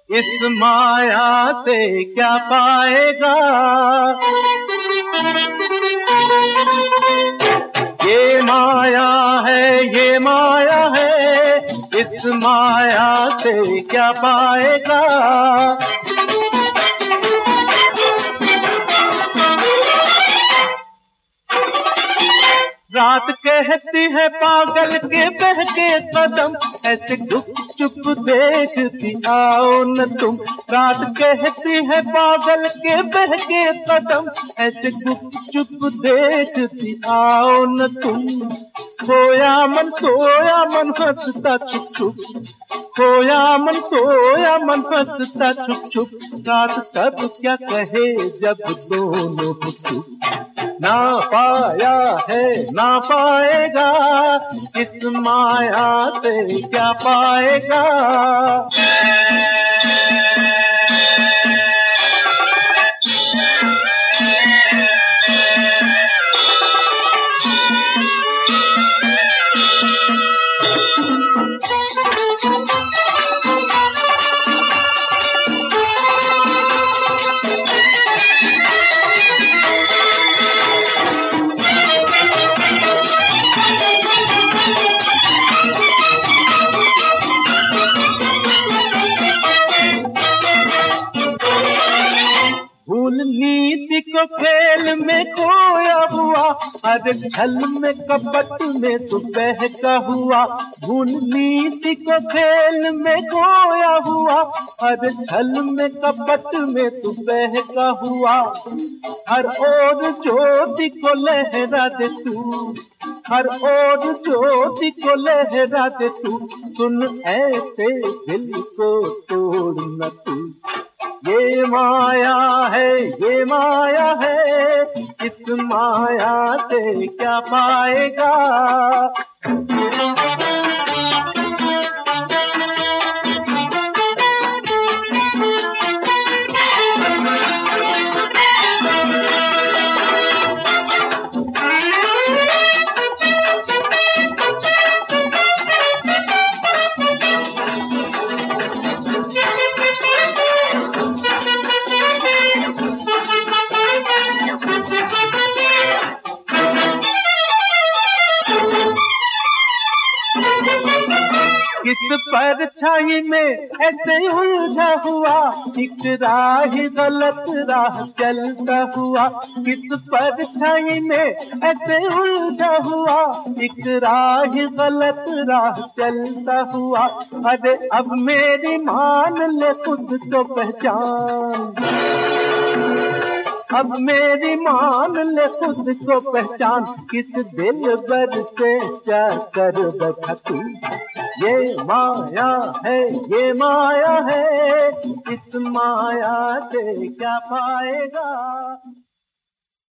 इस माया से क्या पाएगा। ये माया है, ये माया है, इस माया से क्या पाएगा। रात कहती है पागल के बहके कदम, ऐसे गुप चुप देखती आओ न तुम। रात कहती है पागल के बहके कदम, ऐसे गुप चुप देखती आओ न तुम। खोया मन सोया मन हंसता छुप छुप, खोया मन सोया मन हंसता छुप छुप। रात तब क्या कहे जब दोनों चुप। ना पाया है ना पाएगा, इस माया से क्या पाएगा। नीति को खेल में खोया हुआ, अरे छल में कपट में तू बहका हुआ। भूल नीति को खेल में खोया हुआ, अरे छल में कपट में तू बहका हुआ। हर ओर ज्योति को लहरा दे तू, हर ओर ज्योति को लहरा दे तू। सुन ऐसे दिल को तोड़ न तू। ये माया है, ये माया है, इस माया से क्या पाएगा। किस परछाई में ऐसे उलझा हुआ, एक राह गलत राह चलता हुआ। किस परछाई में ऐसे उलझा हुआ, एक राह गलत राह चलता हुआ। अरे अब मेरी मान ले खुद को पहचान, अब मेरी मान ले खुद को पहचान। किस दिल बर से क्या कर बैठा तू। ये माया है, ये माया है, इस माया से क्या पाएगा।